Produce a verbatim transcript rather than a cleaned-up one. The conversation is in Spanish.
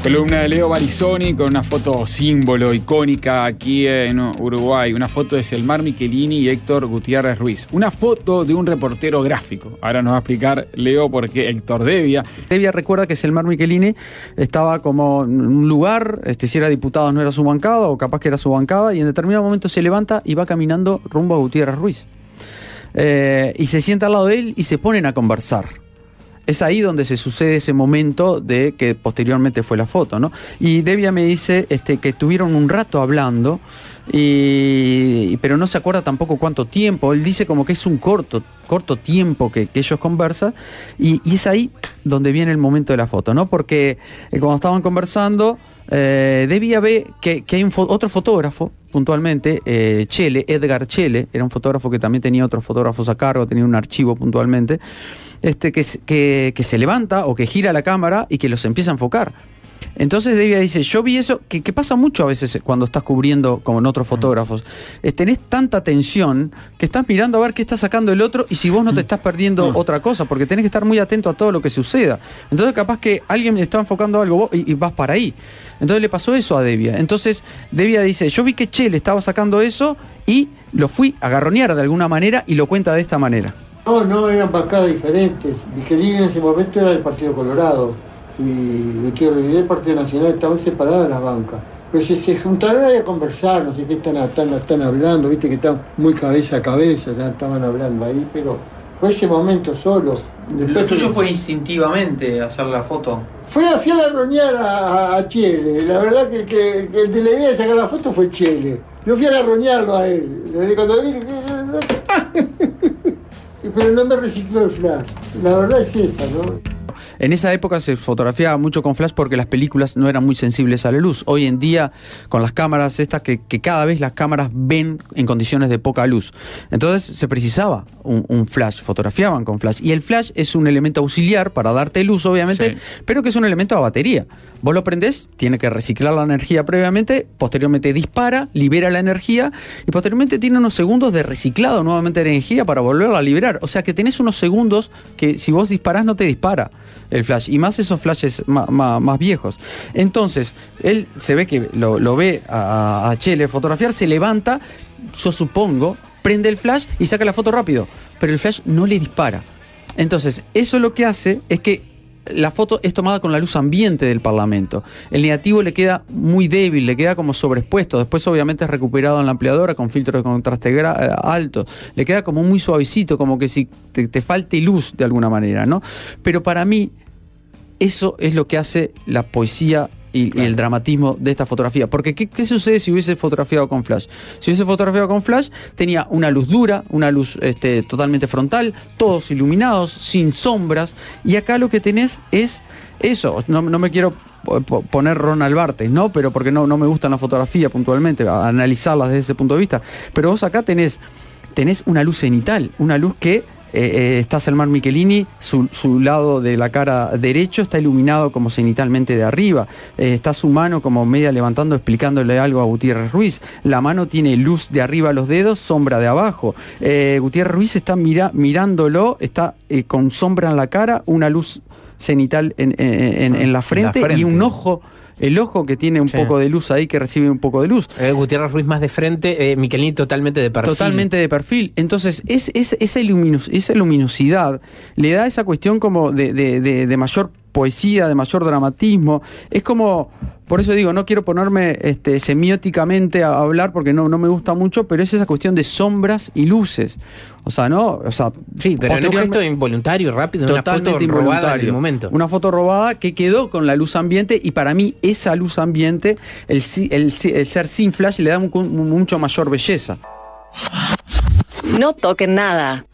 Columna de Leo Barizoni con una foto símbolo, icónica aquí en Uruguay. Una foto de Selmar Michelini y Héctor Gutiérrez Ruiz. Una foto de un reportero gráfico. Ahora nos va a explicar Leo por qué Héctor Devia. Devia recuerda que Selmar Michelini estaba como en un lugar, este, si era diputado no era su bancada, o capaz que era su bancada, y en determinado momento se levanta y va caminando rumbo a Gutiérrez Ruiz. Eh, y se sienta al lado de él y se ponen a conversar. Es ahí donde se sucede ese momento de que posteriormente fue la foto, ¿no? Y Devia me dice este, que estuvieron un rato hablando, y, pero no se acuerda tampoco cuánto tiempo. Él dice como que es un corto, corto tiempo que, que ellos conversan, y, y es ahí donde viene el momento de la foto, ¿no? Porque eh, cuando estaban conversando, eh, Devia ve que, que hay un fo- otro fotógrafo, puntualmente, eh, Chele, Edgar Chele, era un fotógrafo que también tenía otros fotógrafos a cargo, tenía un archivo puntualmente, este, que, que, que se levanta o que gira la cámara y que los empieza a enfocar. Entonces Devia dice, yo vi eso, que, que pasa mucho a veces cuando estás cubriendo como en otros fotógrafos. Eh, tenés tanta tensión que estás mirando a ver qué está sacando el otro y si vos no te estás perdiendo otra cosa, porque tenés que estar muy atento a todo lo que suceda. Entonces capaz que alguien está enfocando algo vos y, y vas para ahí. Entonces le pasó eso a Devia. Entonces Devia dice, yo vi que Chele estaba sacando eso y lo fui a garronear de alguna manera y lo cuenta de esta manera. No, no, eran bancadas diferentes. Michelini en ese momento era del Partido Colorado y Gutiérrez del Partido Nacional, estaban separadas las bancas. Pero se, se juntaron ahí a conversar, no sé qué están, están, están hablando, viste que están muy cabeza a cabeza, ya estaban hablando ahí, pero fue ese momento solo. Después ¿Lo tuyo fue instintivamente hacer la foto? Fue a, fui a garronear a, a Chele, la verdad que el, que, que el de la idea de sacar la foto fue Chele. Yo fui a garronearlo a él, desde cuando vi pero no me recicló el flash, la verdad es esa, ¿no? En esa época se fotografiaba mucho con flash porque las películas no eran muy sensibles a la luz. Hoy en día, con las cámaras estas, que, que cada vez las cámaras ven en condiciones de poca luz. Entonces se precisaba un, un flash, fotografiaban con flash. Y el flash es un elemento auxiliar para darte luz, obviamente, sí, pero que es un elemento a batería. Vos lo prendés, tiene que reciclar la energía previamente, posteriormente dispara, libera la energía, y posteriormente tiene unos segundos de reciclado nuevamente de energía para volverla a liberar. O sea que tenés unos segundos que si vos disparás no te dispara el flash, y más esos flashes más, más, más viejos. Entonces, él se ve que lo, lo ve a, a Chele fotografiar, se levanta, yo supongo, prende el flash y saca la foto rápido, pero el flash no le dispara. Entonces, eso lo que hace es que la foto es tomada con la luz ambiente del Parlamento. El negativo le queda muy débil, le queda como sobreexpuesto. Después obviamente es recuperado en la ampliadora con filtro de contraste gra- alto. Le queda como muy suavecito, como que si te, te falte luz de alguna manera, ¿no? Pero para mí eso es lo que hace la poesía y, claro, y el dramatismo de esta fotografía. Porque ¿qué, qué sucede si hubiese fotografiado con flash? Si hubiese fotografiado con flash, tenía una luz dura, una luz este, totalmente frontal, todos iluminados, sin sombras, y acá lo que tenés es eso. No, no me quiero poner Ronald Barthes, ¿no? Pero porque no, no me gusta la fotografía puntualmente, analizarlas desde ese punto de vista. Pero vos acá tenés, tenés una luz cenital, una luz que Eh, eh, está Selmar Michelini, su, su lado de la cara derecho está iluminado como cenitalmente de arriba, eh, está su mano como media levantando, explicándole algo a Gutiérrez Ruiz, la mano tiene luz de arriba a los dedos, sombra de abajo, eh, Gutiérrez Ruiz está mira, mirándolo, está eh, con sombra en la cara, una luz cenital en, en, en, en la frente, la frente y un ojo, el ojo que tiene un sí. poco de luz ahí, que recibe un poco de luz. Eh, Gutiérrez Ruiz más de frente, eh, Michelini totalmente de perfil. Totalmente de perfil. Entonces, es, es, esa, luminos, esa luminosidad le da esa cuestión como de, de, de, de mayor poesía, de mayor dramatismo. Es como, por eso digo, no quiero ponerme este, semióticamente a hablar porque no, no me gusta mucho, pero es esa cuestión de sombras y luces. O sea, ¿no? O sea, sí, pero en un gesto involuntario, rápido, una foto robada en el momento. Una foto robada que quedó con la luz ambiente, y para mí esa luz ambiente, el, el, el ser sin flash, le da un, un, mucho mayor belleza. No toquen nada.